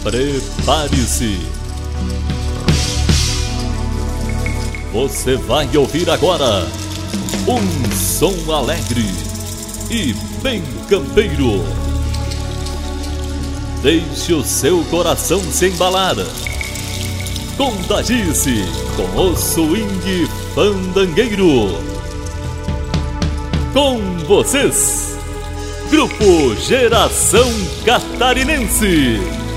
Prepare-se. Você vai ouvir agora um som alegre e bem campeiro. Deixe o seu coração se embalar. Contagie-se com o swing fandangueiro. Com vocês, Grupo Geração Catarinense.